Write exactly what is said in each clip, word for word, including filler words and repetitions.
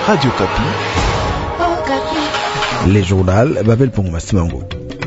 Radio Kapi. Oh, Kapi. Les journaux Babel Pongma Simango.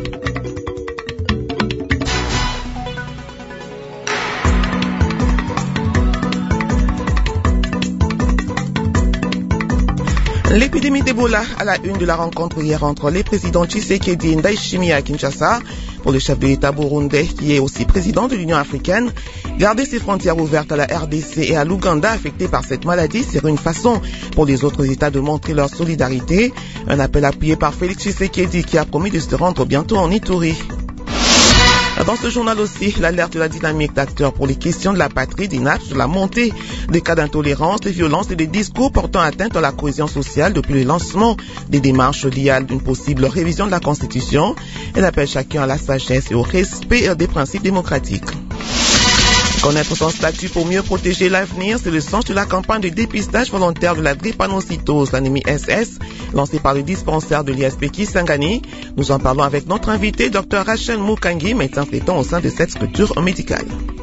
L'épidémie d'Ebola à la une de la rencontre hier entre les présidents Tshisekedi et Ndayishimiye à Kinshasa. Pour le chef de l'État burundais, qui est aussi président de l'Union africaine, garder ses frontières ouvertes à la R D C et à l'Ouganda affectés par cette maladie serait une façon pour les autres États de montrer leur solidarité. Un appel appuyé par Félix Tshisekedi qui a promis de se rendre bientôt en Ituri. Dans ce journal aussi, l'alerte de la dynamique d'acteurs pour les questions de la patrie dénate sur la montée des cas d'intolérance, de violence et des discours portant atteinte à la cohésion sociale depuis le lancement des démarches liées à une possible révision de la Constitution. Elle appelle chacun à la sagesse et au respect des principes démocratiques. Connaître son statut pour mieux protéger l'avenir, c'est le sens de la campagne de dépistage volontaire de la drépanocytose, l'anémie S S, lancée par le dispensaire de l'I S P Kisangani. Nous en parlons avec notre invité, Dr Rachel Mukangi, médecin traitant au sein de cette structure médicale.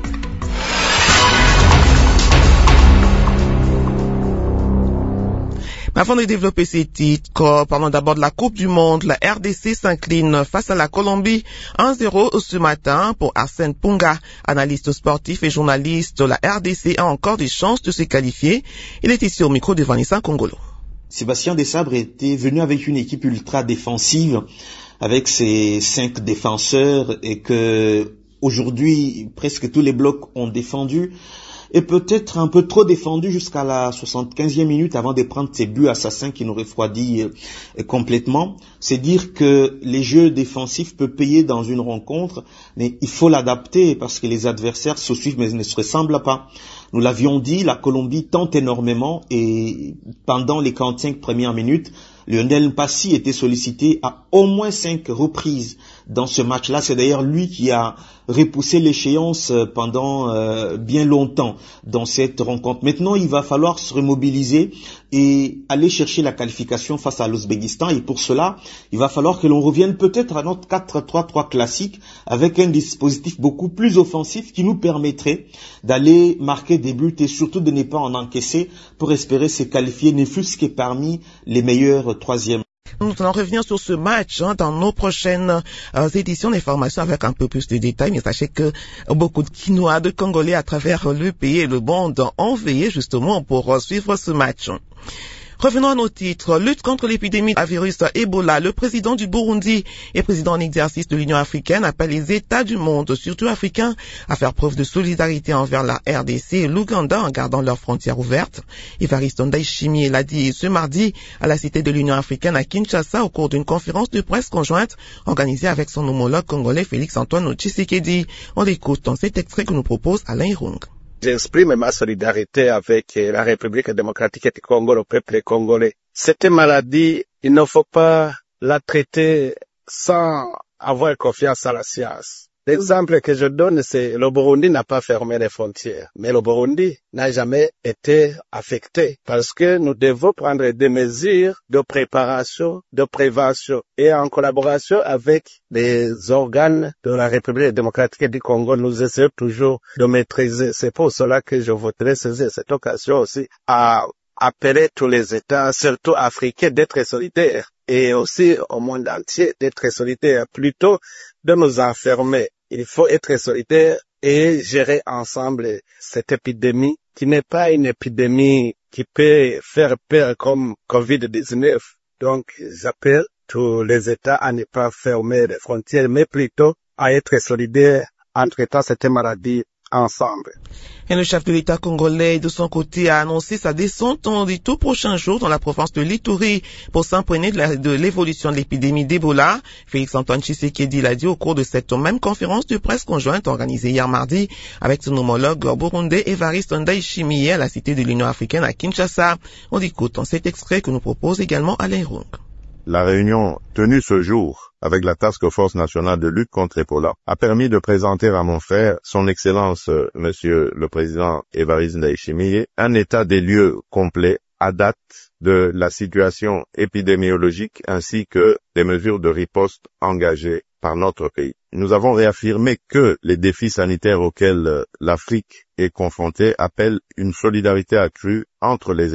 Avant de développer ces titres, parlons d'abord de la Coupe du Monde. La R D C s'incline face à la Colombie un zéro ce matin pour Arsène Punga, analyste sportif et journaliste. La R D C a encore des chances de se qualifier. Il est ici au micro de Vanessa Congolo. Sébastien Desabre était venu avec une équipe ultra défensive, avec ses cinq défenseurs, et que aujourd'hui presque tous les blocs ont défendu. Et peut-être un peu trop défendu jusqu'à la soixante-quinzième minute avant de prendre ces buts assassins qui nous refroidit euh, complètement. C'est dire que les jeux défensifs peuvent payer dans une rencontre, mais il faut l'adapter parce que les adversaires se suivent mais ne se ressemblent pas. Nous l'avions dit, la Colombie tente énormément et pendant les quarante-cinq premières minutes, Lionel Mpassi était sollicité à au moins cinq reprises dans ce match-là. C'est d'ailleurs lui qui a repoussé l'échéance pendant euh, bien longtemps dans cette rencontre. Maintenant, il va falloir se remobiliser et aller chercher la qualification face à l'Ouzbékistan. Et pour cela, il va falloir que l'on revienne peut-être à notre quatre trois trois classique avec un dispositif beaucoup plus offensif qui nous permettrait d'aller marquer des buts et surtout de ne pas en encaisser pour espérer se qualifier, ne fût-ce que parmi les meilleurs troisièmes. Nous allons revenir sur ce match hein, dans nos prochaines euh, éditions d'information avec un peu plus de détails. Mais sachez que beaucoup de Quinois, de Congolais à travers le pays et le monde ont veillé justement pour euh, suivre ce match. Revenons à nos titres. Lutte contre l'épidémie à virus Ebola. Le président du Burundi et président en exercice de l'Union africaine appelle les États du monde, surtout africains, à faire preuve de solidarité envers la R D C et l'Ouganda en gardant leurs frontières ouvertes. Évariste Ndayishimiye l'a dit ce mardi à la Cité de l'Union africaine à Kinshasa au cours d'une conférence de presse conjointe organisée avec son homologue congolais Félix-Antoine Tshisekedi. On l'écoute dans cet extrait que nous propose Alain Irung. J'exprime ma solidarité avec la République démocratique du Congo, le peuple congolais. Cette maladie, il ne faut pas la traiter sans avoir confiance à la science. L'exemple que je donne, c'est le Burundi n'a pas fermé les frontières, mais le Burundi n'a jamais été affecté parce que nous devons prendre des mesures de préparation, de prévention et en collaboration avec les organes de la République démocratique du Congo, nous essayons toujours de maîtriser. C'est pour cela que je voudrais saisir cette occasion aussi à appeler tous les États, surtout africains, d'être solidaires et aussi au monde entier d'être solidaires plutôt de nous enfermer. Il faut être solidaire et gérer ensemble cette épidémie qui n'est pas une épidémie qui peut faire peur comme covid dix-neuf. Donc, j'appelle tous les États à ne pas fermer les frontières, mais plutôt à être solidaires en traitant cette maladie ensemble. Et le chef de l'État congolais, de son côté, a annoncé sa descente dans les tout prochains jours dans la province de l'Ituri pour s'imprégner de l'évolution de l'épidémie d'Ebola. Félix-Antoine Tshisekedi l'a dit au cours de cette même conférence de presse conjointe organisée hier mardi avec son homologue burundais Évariste Ndayishimiye à la Cité de l'Union africaine à Kinshasa. On écoute dans cet extrait que nous propose également Alain Roux. La réunion tenue ce jour avec la Task Force nationale de lutte contre Ebola a permis de présenter à mon frère, son Excellence, euh, Monsieur le Président Évariste Ndayishimiye, un état des lieux complet à date de la situation épidémiologique ainsi que des mesures de riposte engagées par notre pays. Nous avons réaffirmé que les défis sanitaires auxquels l'Afrique est confrontée appellent une solidarité accrue entre les États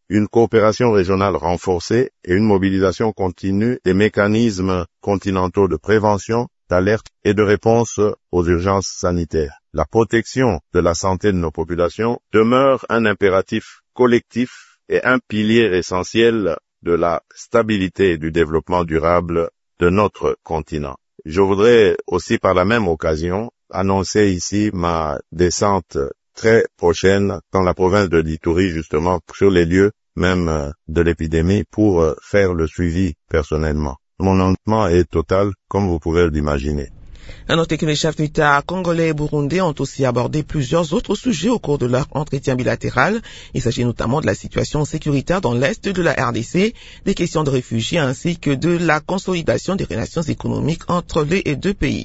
une coopération régionale renforcée et une mobilisation continue des mécanismes continentaux de prévention, d'alerte et de réponse aux urgences sanitaires. La protection de la santé de nos populations demeure un impératif collectif et un pilier essentiel de la stabilité et du développement durable de notre continent. Je voudrais aussi par la même occasion annoncer ici ma descente très prochaine dans la province de l'Ituri, justement sur les lieux même de l'épidémie pour faire le suivi personnellement. Mon engagement est total, comme vous pouvez l'imaginer. À noter que les chefs d'État congolais et burundais ont aussi abordé plusieurs autres sujets au cours de leur entretien bilatéral. Il s'agit notamment de la situation sécuritaire dans l'Est de la R D C, des questions de réfugiés ainsi que de la consolidation des relations économiques entre les deux pays.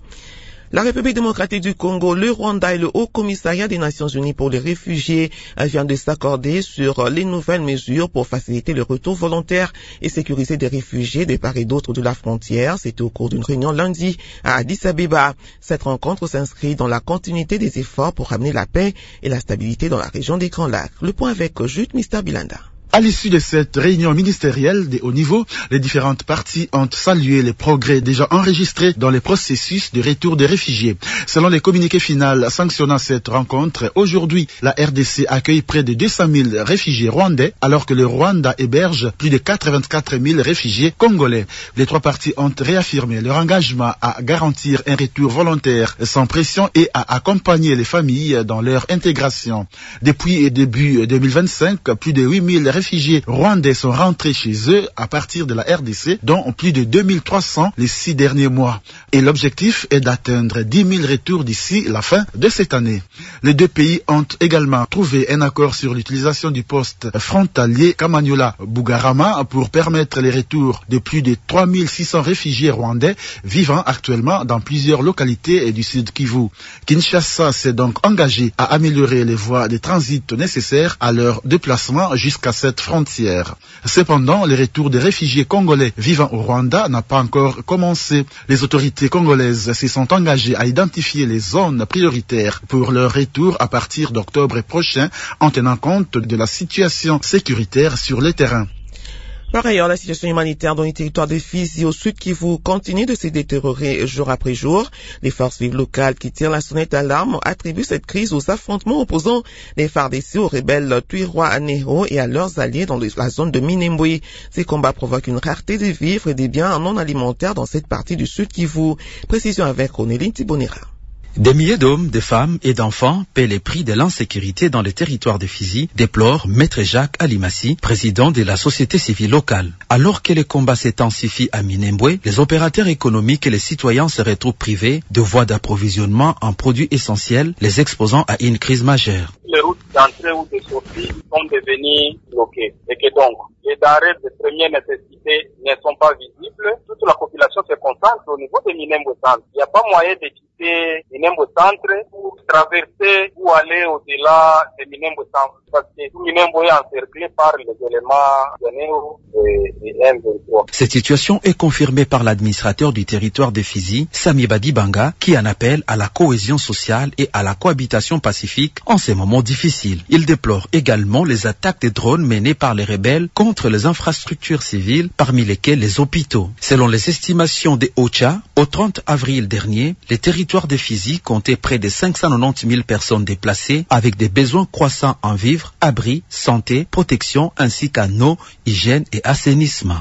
La République démocratique du Congo, le Rwanda et le Haut Commissariat des Nations Unies pour les réfugiés viennent de s'accorder sur les nouvelles mesures pour faciliter le retour volontaire et sécuriser des réfugiés de part et d'autre de la frontière. C'était au cours d'une réunion lundi à Addis Abeba. Cette rencontre s'inscrit dans la continuité des efforts pour ramener la paix et la stabilité dans la région des Grands Lacs. Le point avec Jude Mister Bilanda. À l'issue de cette réunion ministérielle de haut niveau, les différentes parties ont salué les progrès déjà enregistrés dans les processus de retour des réfugiés. Selon les communiqués finaux sanctionnant cette rencontre, aujourd'hui, la R D C accueille près de deux cent mille réfugiés rwandais, alors que le Rwanda héberge plus de quatre-vingt-quatre mille réfugiés congolais. Les trois parties ont réaffirmé leur engagement à garantir un retour volontaire sans pression et à accompagner les familles dans leur intégration. Depuis début deux mille vingt-cinq, plus de huit mille réfugiés réfugiés rwandais sont rentrés chez eux à partir de la R D C, dont plus de deux mille trois cents les six derniers mois. Et l'objectif est d'atteindre dix mille retours d'ici la fin de cette année. Les deux pays ont également trouvé un accord sur l'utilisation du poste frontalier Kamanyola-Bugarama pour permettre les retours de plus de trois mille six cents réfugiés rwandais vivant actuellement dans plusieurs localités du Sud Kivu. Kinshasa s'est donc engagé à améliorer les voies de transit nécessaires à leur déplacement jusqu'à cette frontière. Cependant, le retour des réfugiés congolais vivant au Rwanda n'a pas encore commencé. Les autorités congolaises se sont engagées à identifier les zones prioritaires pour leur retour à partir d'octobre prochain en tenant compte de la situation sécuritaire sur le terrain. Par ailleurs, la situation humanitaire dans les territoires de Fizi au sud Kivu continue de se détériorer jour après jour. Les forces vives locales qui tirent la sonnette d'alarme attribuent cette crise aux affrontements opposant les F A R D C aux rebelles Twirwaneho et à leurs alliés dans la zone de Minembwe. Ces combats provoquent une rareté des vivres et des biens non alimentaires dans cette partie du sud Kivu. Précision avec Ronelin Tibonera. Des milliers d'hommes, de femmes et d'enfants paient les prix de l'insécurité dans les territoires de Fizi, déplore Maître Jacques Alimassi, président de la société civile locale. Alors que les combats s'intensifient à Minembwe, les opérateurs économiques et les citoyens se retrouvent privés de voies d'approvisionnement en produits essentiels, les exposant à une crise majeure. Les routes d'entrée ou de sortie sont devenues bloquées et que donc les denrées de première nécessité ne sont pas visibles. Toute la population se concentre au niveau de Minembwe Centre. Il n'y a pas moyen de quitter Minembwe Centre pour traverser ou aller au-delà de Minembwe Centre parce que Minembwe est encerclé par les éléments de Néo et M vingt-trois. Cette situation est confirmée par l'administrateur du territoire de Fizi, Sami Badibanga, qui en appelle à la cohésion sociale et à la cohabitation pacifique en ces moments difficiles. Il déplore également les attaques de drones menées par les rebelles contre les infrastructures civiles, parmi lesquelles les hôpitaux. Selon les estimations des OCHA, au trente avril dernier, les territoires de Fizi comptaient près de cinq cent quatre-vingt-dix mille personnes déplacées avec des besoins croissants en vivres, abris, santé, protection ainsi qu'en eau, hygiène et assainissement.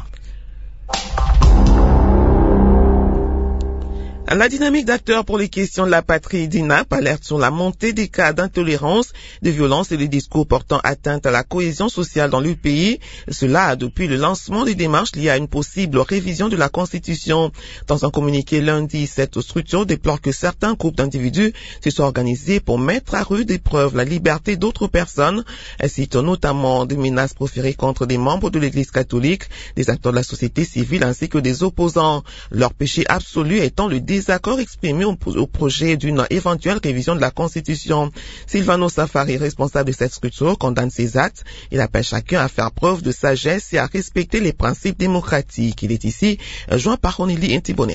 La dynamique d'acteurs pour les questions de la patrie d'I N A P alerte sur la montée des cas d'intolérance, de violence et de discours portant atteinte à la cohésion sociale dans le pays. Cela depuis le lancement des démarches liées à une possible révision de la Constitution. Dans un communiqué lundi, cette structure déplore que certains groupes d'individus se sont organisés pour mettre à rude épreuve la liberté d'autres personnes. Elle cite notamment des menaces proférées contre des membres de l'Église catholique, des acteurs de la société civile ainsi que des opposants. Leur péché absolu étant le désaccord Désaccord exprimé au, au projet d'une éventuelle révision de la Constitution. Silvano Safari, responsable de cette structure, condamne ces actes. Il appelle chacun à faire preuve de sagesse et à respecter les principes démocratiques. Il est ici joint par Ronili Intibonera.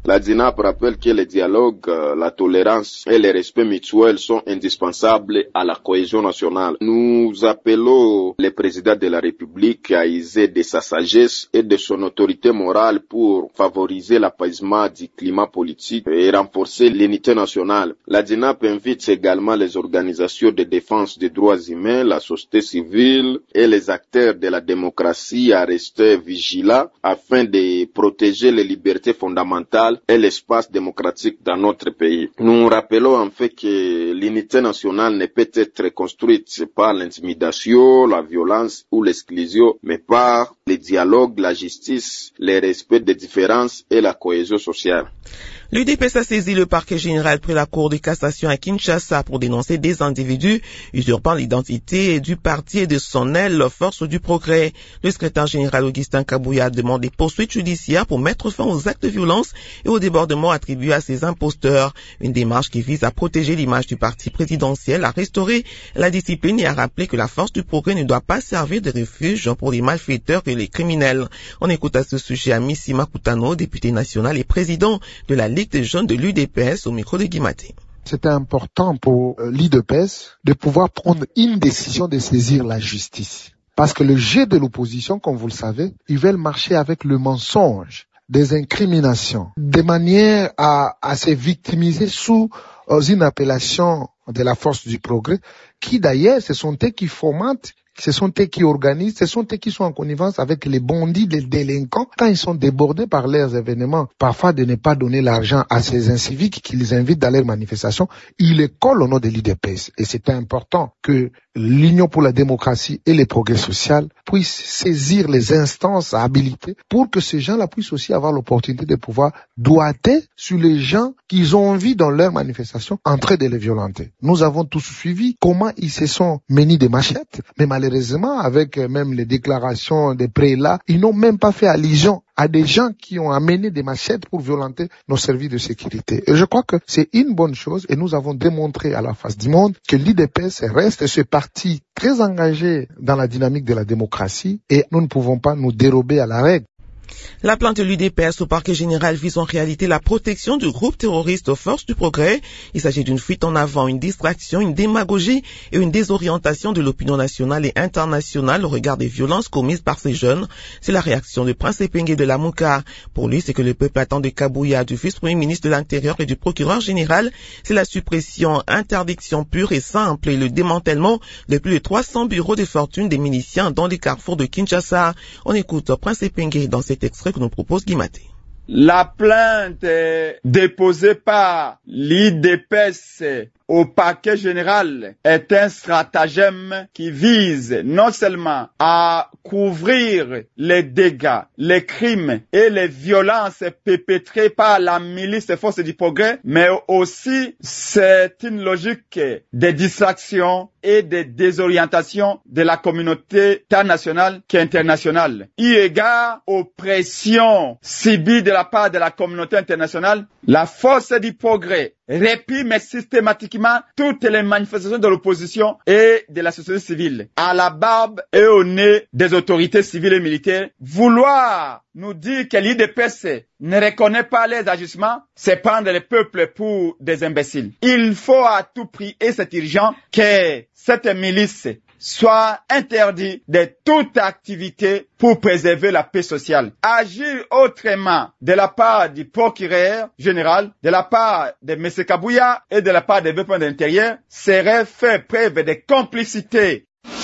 La D I N A P rappelle que le dialogue, la tolérance et le respect mutuel sont indispensables à la cohésion nationale. Nous appelons le président de la République à user de sa sagesse et de son autorité morale pour favoriser l'apaisement du climat politique et renforcer l'unité nationale. La D I N A P invite également les organisations de défense des droits humains, la société civile et les acteurs de la démocratie à rester vigilants afin de protéger les libertés fondamentales et l'espace démocratique dans notre pays. Nous rappelons en fait que l'unité nationale ne peut être construite par l'intimidation, la violence ou l'exclusion, mais par le dialogue, la justice, le respect des différences et la cohésion sociale. L'U D P S a saisi le parquet général près la Cour de cassation à Kinshasa pour dénoncer des individus usurpant l'identité du parti et de son aile Force du Progrès. Le secrétaire général Augustin Kabouya demande des poursuites judiciaires pour mettre fin aux actes de violence et aux débordements attribués à ces imposteurs. Une démarche qui vise à protéger l'image du parti présidentiel, à restaurer la discipline et à rappeler que la Force du Progrès ne doit pas servir de refuge pour les malfaiteurs et les criminels. On écoute à ce sujet Amissi Makutano, député national et président de la Ligue des jeunes de l'U D P S au micro de Guimaté. C'était important pour l'U D P S de pouvoir prendre une décision de saisir la justice. Parce que le jeu de l'opposition, comme vous le savez, ils veulent marcher avec le mensonge, des incriminations, de manière à, à se victimiser sous une appellation de la Force du Progrès, qui d'ailleurs, ce sont eux qui fomentent, ce sont eux qui organisent, ce sont eux qui sont en connivence avec les bandits, les délinquants, quand ils sont débordés par leurs événements, parfois de ne pas donner l'argent à ces inciviques qui les invitent dans leurs manifestations, ils les collent au nom de l'U D P S. Et c'est important que l'Union pour la démocratie et le progrès social puissent saisir les instances habilitées pour que ces gens-là puissent aussi avoir l'opportunité de pouvoir doiter sur les gens qu'ils ont envie dans leurs manifestations en train de les violenter. Nous avons tous suivi comment ils se sont munis des machettes, mais malheureusement, avec même les déclarations des prélats, ils n'ont même pas fait allusion à des gens qui ont amené des machettes pour violenter nos services de sécurité. Et je crois que c'est une bonne chose et nous avons démontré à la face du monde que l'U D P S reste ce parti très engagé dans la dynamique de la démocratie et nous ne pouvons pas nous dérober à la règle. La plainte de l'U D P S au parquet général vise en réalité la protection du groupe terroriste Force du Progrès. Il s'agit d'une fuite en avant, une distraction, une démagogie et une désorientation de l'opinion nationale et internationale au regard des violences commises par ces jeunes. C'est la réaction de Prince Epenge de la Mouka. Pour lui, c'est que le peuple attend de Kabouya, du vice-premier ministre de l'Intérieur et du procureur général. C'est la suppression, interdiction pure et simple et le démantèlement de plus de trois cents bureaux de fortune des miliciens dans les carrefours de Kinshasa. On écoute Prince Epenge dans cet extrait que nous propose Guimaté. La plainte déposée par l'I D P S au parquet général est un stratagème qui vise non seulement à couvrir les dégâts, les crimes et les violences perpétrées par la milice des Forces du Progrès, mais aussi c'est une logique de distraction et de désorientation de la communauté tant nationale qu'internationale. Eu égard aux pressions subies de la part de la communauté internationale, la Force du Progrès réprime systématiquement toutes les manifestations de l'opposition et de la société civile, à la barbe et au nez des autorités civiles et militaires. Vouloir nous dire que l'I D P S ne reconnaît pas les agissements, c'est prendre le peuple pour des imbéciles. Il faut à tout prix, et c'est urgent, que cette milice soit interdit de toute activité pour préserver la paix sociale. Agir autrement de la part du procureur général, de la part de M. Kabouya et de la part des développements de l'intérieur serait faire preuve de complicité.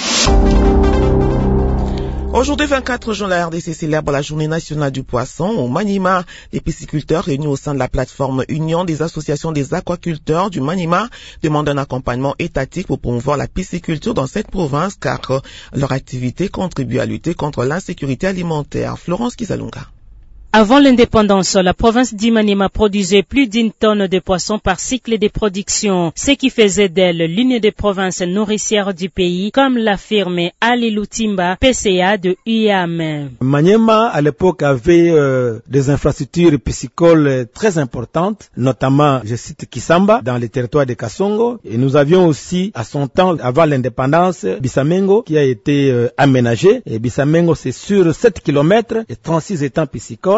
Aujourd'hui, vingt-quatre juin, la R D C célèbre la journée nationale du poisson. Au Maniema, les pisciculteurs réunis au sein de la plateforme Union des associations des aquaculteurs du Maniema demandent un accompagnement étatique pour promouvoir la pisciculture dans cette province car leur activité contribue à lutter contre l'insécurité alimentaire. Florence Kizalunga. Avant l'indépendance, la province d'Imanima produisait plus d'une tonne de poissons par cycle de production, ce qui faisait d'elle l'une des provinces nourricières du pays, comme l'affirme Ali Lutimba, P C A de U A M. Maniema, à l'époque, avait euh, des infrastructures piscicoles très importantes, notamment, je cite Kisamba, dans les territoires de Kasongo. Et nous avions aussi, à son temps, avant l'indépendance, Bissamengo, qui a été euh, aménagé. Et Bissamengo, c'est sur sept kilomètres et trente-six étangs piscicoles.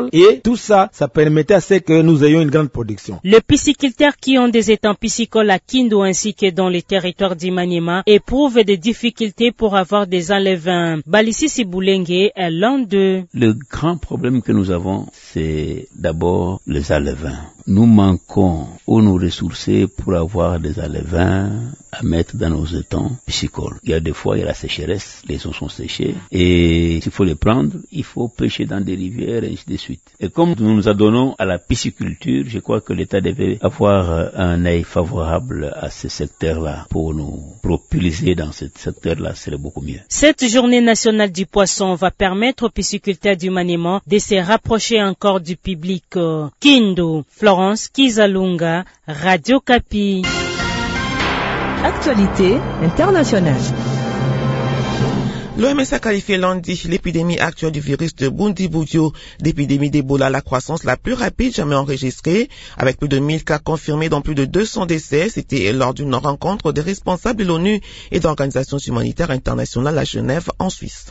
locales et tout ça, ça permettait à ce que nous ayons une grande production. Les pisciculteurs qui ont des étangs piscicoles à Kindu ainsi que dans les territoires d'Imaniema éprouvent des difficultés pour avoir des alevins. Balissi Siboulenge est l'un d'eux. Le grand problème que nous avons, c'est d'abord les alevins. Nous manquons ou nous ressourcer pour avoir des alevins à mettre dans nos étangs piscicoles. Il y a des fois, il y a la sécheresse, les eaux sont séchées, et s'il faut les prendre, il faut pêcher dans des rivières et ainsi de suite. Et comme nous nous adonnons à la pisciculture, je crois que l'État devait avoir un œil favorable à ce secteur-là pour nous propulser dans ce secteur-là, c'est beaucoup mieux. Cette journée nationale du poisson va permettre aux pisciculteurs du Maniema de se rapprocher encore du public. Kindu, Florence Kizalunga, Radio Kapi. Actualité internationale. L'O M S a qualifié lundi l'épidémie actuelle du virus de Bundibugyo d'épidémie d'Ebola, la croissance la plus rapide jamais enregistrée, avec plus de mille cas confirmés dont plus de deux cents décès. C'était lors d'une rencontre des responsables de l'ONU et d'organisations humanitaires internationales à Genève, en Suisse.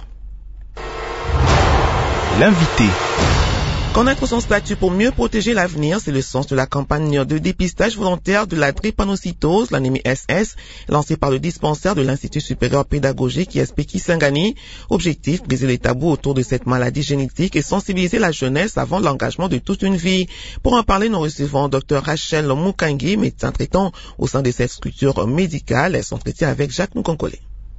L'invité. Connaître son statut pour mieux protéger l'avenir, c'est le sens de la campagne de dépistage volontaire de la drépanocytose, l'anémie S S, lancée par le dispensaire de l'Institut supérieur pédagogique I S P Kisangani. Objectif, briser les tabous autour de cette maladie génétique et sensibiliser la jeunesse avant l'engagement de toute une vie. Pour en parler, nous recevons Dr Rachel Mukangi, médecin traitant au sein de cette structure médicale. Elle s'entretient avec Jacques Moukonkole.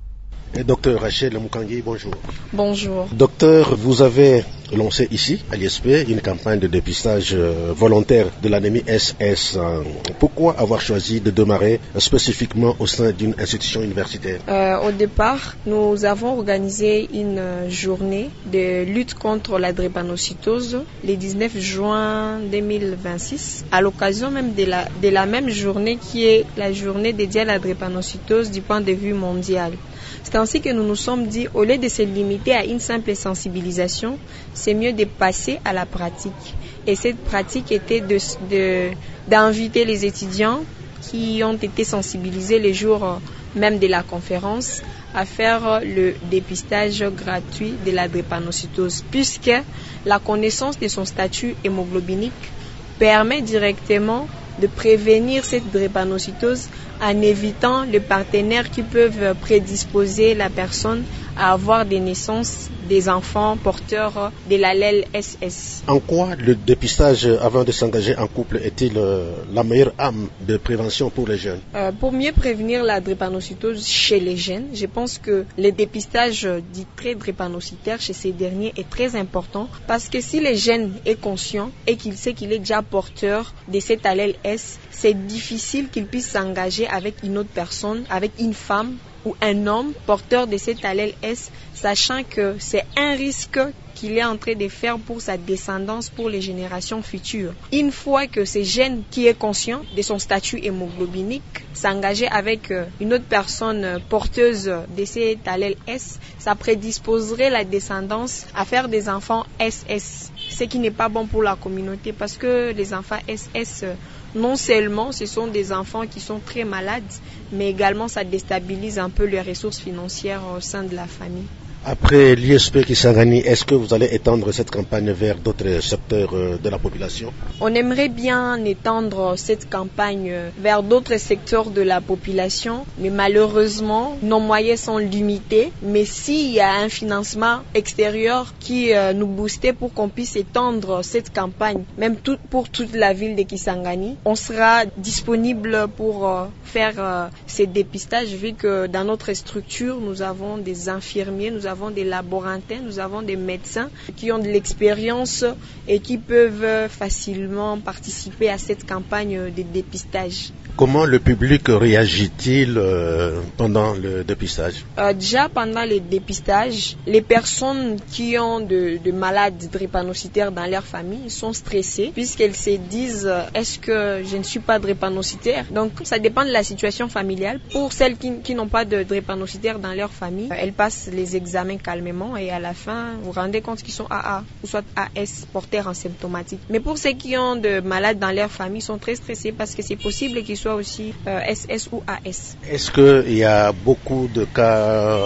Et docteur Rachel Mukangi, bonjour. Bonjour. Docteur, vous avez lancé ici, à l'I S P, une campagne de dépistage volontaire de l'anémie S S. Pourquoi avoir choisi de démarrer spécifiquement au sein d'une institution universitaire? euh, Au départ, nous avons organisé une journée de lutte contre la drépanocytose le dix-neuf juin deux mille vingt-six, à l'occasion même de la, de la même journée qui est la journée dédiée à la drépanocytose du point de vue mondial. C'est ainsi que nous nous sommes dit, au lieu de se limiter à une simple sensibilisation, c'est mieux de passer à la pratique. Et cette pratique était de, de, d'inviter les étudiants qui ont été sensibilisés les jours même de la conférence à faire le dépistage gratuit de la drépanocytose, puisque la connaissance de son statut hémoglobinique permet directement de prévenir cette drépanocytose en évitant les partenaires qui peuvent prédisposer la personne à avoir des naissances des enfants porteurs de l'allèle S S. En quoi le dépistage avant de s'engager en couple est-il la meilleure arme de prévention pour les jeunes? euh, Pour mieux prévenir la drépanocytose chez les jeunes, je pense que le dépistage dit pré-drépanocytaire chez ces derniers est très important, parce que si le jeune est conscient et qu'il sait qu'il est déjà porteur de cet allèle S, c'est difficile qu'il puisse s'engager avec une autre personne, avec une femme ou un homme porteur de cet allèle S, sachant que c'est un risque qu'il est en train de faire pour sa descendance, pour les générations futures. Une fois que ce jeune qui est conscient de son statut hémoglobinique s'engager avec une autre personne porteuse de cet allèle S, ça prédisposerait la descendance à faire des enfants S S, ce qui n'est pas bon pour la communauté, parce que les enfants S S, non seulement ce sont des enfants qui sont très malades, mais également ça déstabilise un peu les ressources financières au sein de la famille. Après l'I S P Kisangani, est-ce que vous allez étendre cette campagne vers d'autres secteurs de la population? On aimerait bien étendre cette campagne vers d'autres secteurs de la population, mais malheureusement, nos moyens sont limités. Mais s'il y a un financement extérieur qui euh, nous boostait pour qu'on puisse étendre cette campagne, même tout, pour toute la ville de Kisangani, on sera disponible pour euh, faire euh, ces dépistages, vu que dans notre structure, nous avons des infirmiers, nous avons des laborantins, nous avons des médecins qui ont de l'expérience et qui peuvent facilement participer à cette campagne de dépistage. Comment le public réagit-il euh, pendant le dépistage? euh, Déjà pendant le dépistage, les personnes qui ont de, de malades drépanocytaires dans leur famille sont stressées, puisqu'elles se disent euh, est-ce que je ne suis pas drépanocytaire? Donc ça dépend de la situation familiale. Pour celles qui, qui n'ont pas de drépanocytaires dans leur famille, elles passent les examens calmement et à la fin vous vous rendez compte qu'ils sont A A ou soit A S, porteurs asymptomatiques. Mais pour ceux qui ont de malades dans leur famille, ils sont très stressés parce que c'est possible qu'ils soient aussi euh, S S ou A S. Est-ce qu'il y a beaucoup de cas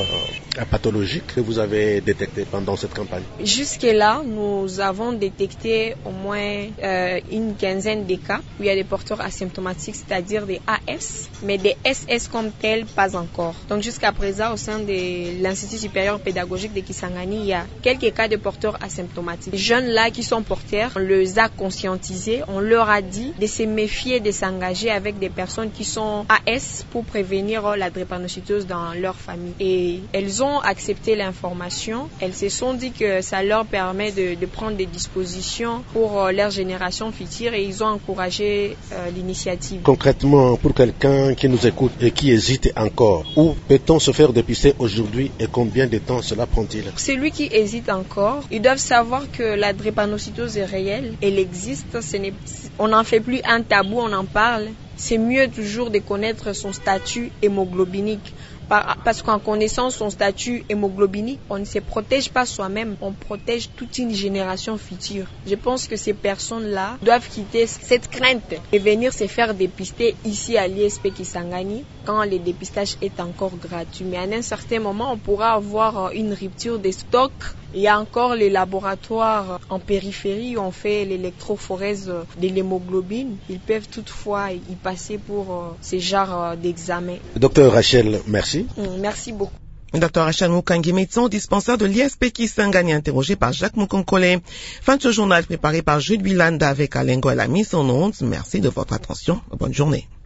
pathologiques que vous avez détectées pendant cette campagne? Jusque-là, nous avons détecté au moins euh, une quinzaine de cas où il y a des porteurs asymptomatiques, c'est-à-dire des A S, mais des S S comme tels, pas encore. Donc jusqu'à présent, au sein de l'Institut supérieur pédagogique de Kisangani, il y a quelques cas de porteurs asymptomatiques. Les jeunes là qui sont porteurs, on les a conscientisés, on leur a dit de se méfier, de s'engager avec des personnes qui sont A S pour prévenir la drépanocytose dans leur famille. Et elles ont accepté l'information, elles se sont dit que ça leur permet de, de prendre des dispositions pour euh, leur génération future et ils ont encouragé euh, l'initiative. Concrètement, pour quelqu'un qui nous écoute et qui hésite encore, où peut-on se faire dépister aujourd'hui et combien de temps cela prend-il? Celui qui hésite encore, ils doivent savoir que la drépanocytose est réelle, elle existe, ce n'est, on n'en fait plus un tabou, on en parle. C'est mieux toujours de connaître son statut hémoglobinique. Parce qu'en connaissant son statut hémoglobinique, on ne se protège pas soi-même, on protège toute une génération future. Je pense que ces personnes-là doivent quitter cette crainte et venir se faire dépister ici à l'I S P Kisangani quand le dépistage est encore gratuit. Mais à un certain moment, on pourra avoir une rupture des stocks. Il y a encore les laboratoires en périphérie où on fait l'électrophorèse de l'hémoglobine. Ils peuvent toutefois y passer pour ce genre d'examen. Docteur Rachel, merci. Merci beaucoup. Docteur Rachel Mukangi, médecin dispensaire de l'I S P Kisangani, interrogé par Jacques Mukonkole. Fin de ce journal préparé par Jude Bilanda avec Alengo et la mise en onde. Merci de votre attention. Bonne journée.